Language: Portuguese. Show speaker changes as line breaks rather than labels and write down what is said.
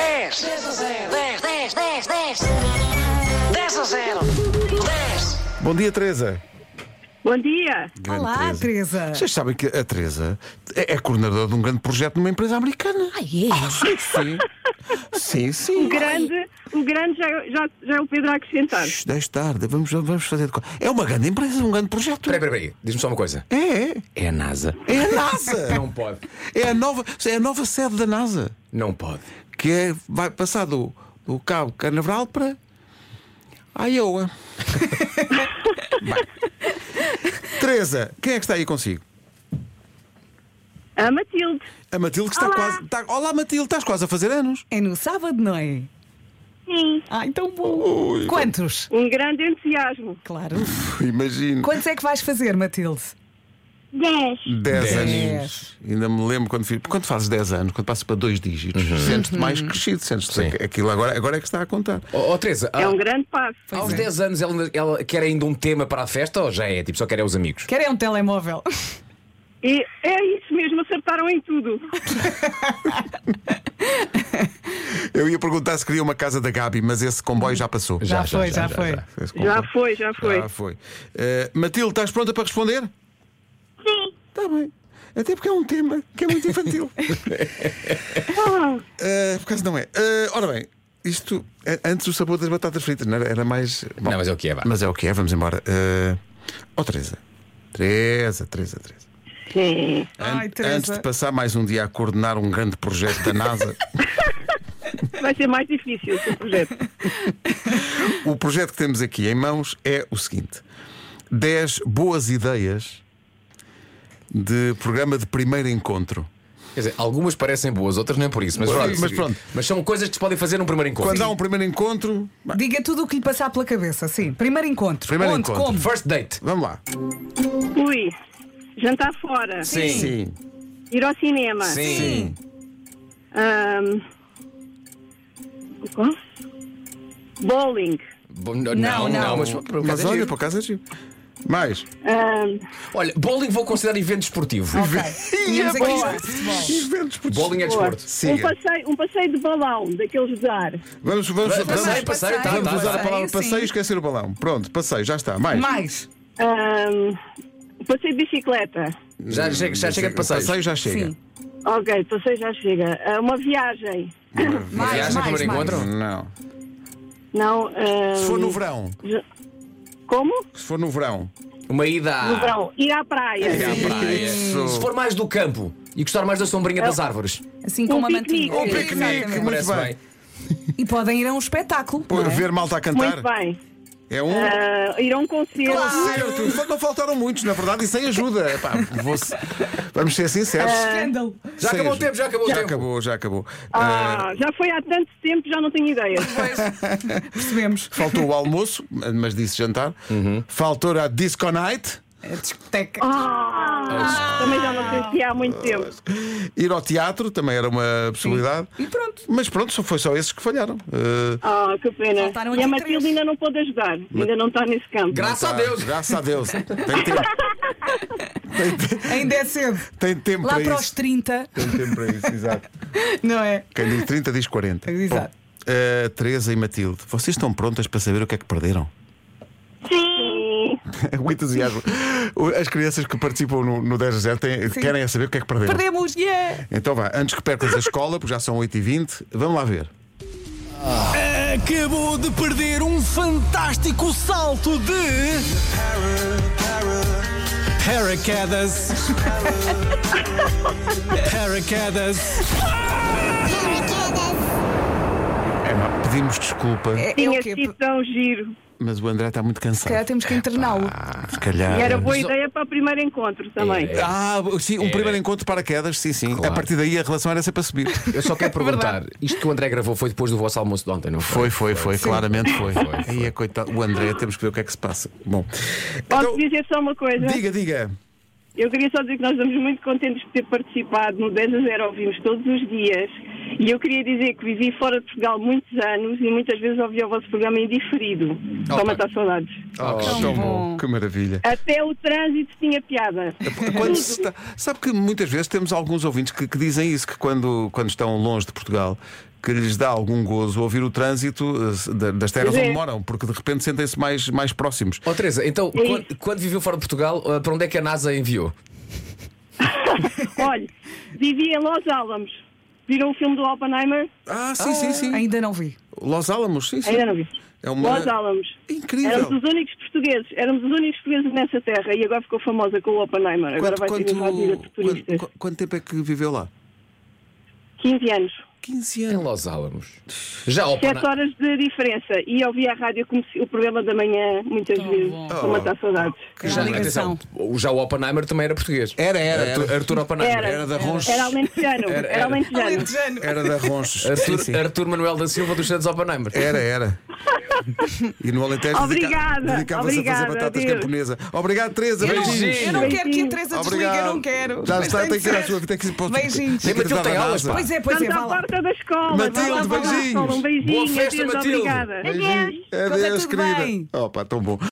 10. 10 a 0. 10, 10, 10, 10. 10 a 0. 10.
Bom dia, Teresa.
Bom dia.
Grande
Olá, Teresa.
Vocês sabem que a Teresa é coordenadora de um grande projeto numa empresa americana.
é?
Sim.
O grande já é o Pedro a acrescentar.
Deixe estar, vamos fazer de conta. É uma grande empresa, um grande projeto.
Peraí, diz-me só uma coisa. É a NASA.
É a NASA.
Não pode.
É a nova sede da NASA.
Não pode.
Que vai passar do Cabo Canaveral para a Iowa. Teresa, quem é que está aí consigo?
A Matilde.
A Matilde que está quase. Olá, Matilde, estás quase a fazer anos.
É no sábado, não é?
Sim.
Ai, tão bom. Quantos?
Um grande entusiasmo.
Claro.
Imagino.
Quantos é que vais fazer, Matilde?
10.
10 aninhos. Ainda me lembro quando fiz. Quando fazes 10 anos, quando passas para 2 dígitos, sentes-te mais crescido, sentes-te
Sim.
aquilo agora é que está a contar.
Teresa,
É um grande passo.
aos 10 anos ela quer ainda um tema para a festa ou já é? Tipo, só quer os amigos?
Querem um telemóvel?
E é isso mesmo, acertaram em tudo.
Eu ia perguntar se queria uma casa da Gabi, mas esse comboio já passou.
Já foi.
Esse comboio
Já foi.
Já foi. Matilde, estás pronta para responder?
Sim.
Está bem. Até porque é um tema que é muito infantil. Por acaso não é. Ora bem, isto antes o sabor das batatas fritas, não era mais. Bom,
Não, mas é o que é, vá.
Mas é o que é, vamos embora. Teresa. Teresa.
Sim.
Ai, Teresa.
Antes de passar mais um dia a coordenar um grande projeto da NASA,
Vai ser mais difícil esse projeto.
o projeto que temos aqui em mãos é o seguinte: 10 boas ideias de programa de primeiro encontro.
Quer dizer, algumas parecem boas, outras nem por isso. Mas pronto. Mas são coisas que se podem fazer num primeiro encontro.
Quando há um primeiro encontro,
Diga tudo o que lhe passar pela cabeça, sim. Primeiro encontro.
Primeiro
Onde?
encontro.
Como?
First date.
vamos lá.
Ui. Jantar fora.
Sim.
Ir ao cinema.
Sim.
Qual? Bowling.
Não, mas por
Mas
acaso é
olha,
giro.
por acaso é giro. Mais.
Olha, bowling vou considerar evento esportivo.
Ok. Tínhamos aqui
boa.
o futebol.
Eventos por
Bowling é desporto.
Siga.
Um passeio de balão, daqueio de dar.
Vamos
Passeio,
usar
passeio,
a palavra
sim.
passeio e esquecer o balão. Pronto, passeio, já está. Mais.
Mais.
Passeio de bicicleta.
Já chega de passeios.
Passeio já chega.
Sim.
Ok, passeio já chega. Uma viagem.
Uma viagem no primeiro encontro?
Não.
Não.
Se for no verão.
Como?
Se for no verão.
Uma ida
No verão. Ir à praia.
à praia.
Isso.
Se for mais do campo e gostar mais da sombrinha das árvores,
Assim com uma
piquenique.
mantinha.
Um
piquenique,
Exatamente.
muito
parece
bem.
bem.
E podem ir a um espetáculo.
Pô,
não é?
ver malta a cantar.
Muito bem.
É um.
Ir a um concerto.
Certo. Não faltaram muitos, na verdade, e sem ajuda. Epá, vamos ser sinceros.
Escândalo.
Já acabou o tempo, já acabou o tempo.
Já acabou.
Já foi há tanto tempo, já não tenho ideia.
Percebemos.
Faltou o almoço, mas disse jantar. Faltou a disco night.
A discoteca.
Também já não sentia há muito tempo.
Ir ao teatro também era uma possibilidade.
E pronto.
Mas pronto, foi só esses que falharam.
Que pena.
Faltaram
E a
aqui
Matilde
três.
ainda não pôde ajudar. Ainda não está nesse campo.
Graças a Deus.
Graças a Deus. Tem tempo.
Ainda é cedo.
Tem tempo
Lá
para
para
isso.
os 30,
Tem tempo para isso, exato.
não é?
Quem diz 30 diz 40.
Exato.
Bom, Teresa e Matilde, vocês estão prontas para saber o que é que perderam?
Sim.
O entusiasmo. As crianças que participam no 10 a 0 querem é saber o que é que perderam.
Perdemos, yeah!
Então vá, antes que percas a escola, porque já são 8h20, vamos lá ver.
Acabou de perder um fantástico salto de paraquedas. Paraquedas.
Pedimos desculpa,
É o
Tinha
quê?
sido tão giro.
mas o André está muito
Se calhar
cansado.
temos que interná-lo.
Se calhar.
E era boa ideia para o primeiro encontro também.
Sim, um primeiro encontro de paraquedas, sim.
Claro.
A partir daí a relação era sempre a subir.
Eu só quero perguntar, isto que o André gravou foi depois do vosso almoço de ontem, não foi?
Foi, claramente foi. Aí é coitado. O André, temos que ver o que é que se passa. Bom,
Posso dizer só uma coisa?
diga.
Eu queria só dizer que nós estamos muito contentes por ter participado no 10 a 0, ouvimos todos os dias. E eu queria dizer que vivi fora de Portugal muitos anos e muitas vezes ouvi o vosso programa em diferido. Só matar saudades.
Tão bom, que maravilha.
Até o trânsito tinha piada.
Sabe que muitas vezes temos alguns ouvintes que dizem isso, que quando estão longe de Portugal, que lhes dá algum gozo ouvir o trânsito das terras
Pois é.
onde moram, porque de repente sentem-se mais próximos.
Ó Teresa, então, quando viveu fora de Portugal, para onde é que a NASA enviou?
Olha, vivi em Los Alamos. Viram o filme do Oppenheimer?
Ah, sim.
Ainda não vi.
Los Alamos, sim.
Ainda não vi.
É uma...
Los Alamos.
Incrível.
Éramos os únicos portugueses nessa terra e agora ficou famosa com o Oppenheimer. Agora vai ser invadida por turistas.
Quanto tempo é que viveu lá?
15 anos.
15
Em
anos.
Los Alamos. Já
7 horas de diferença. E ouvi a rádio o programa da manhã muitas vezes.
bom.
Para matar saudades.
Já,
ligação.
atenção, já o Oppenheimer também era português.
Era.
Arthur Oppenheimer.
Era da Ronches.
Era alentejano. Era alentejano.
Alentejano.
Era da Ronches.
Arthur Manuel da Silva dos Santos Oppenheimer.
Era. E no Alentejo
Obrigada,
dedicava-se a fazer
obrigada,
batatas
adeus.
camponesa. Obrigado, Teresa.
Eu não,
Beijinhos.
eu não quero que a Teresa desligue, eu
Obrigado.
não quero.
Já
Mas
está, tem que ir à
ser.
sua vida.
Beijinhos.
Tem Matilde, tem aulas, pá.
Pois é,
Estamos
vá
à
lá.
porta da escola.
Matilde,
Vá lá, vá lá à
beijinhos.
escola. Um beijinho.
Boa festa,
Adeus,
Matilde.
obrigada.
Beijinhos.
Corre
Adeus,
tudo
querida.
bem.
Opa, tão bom.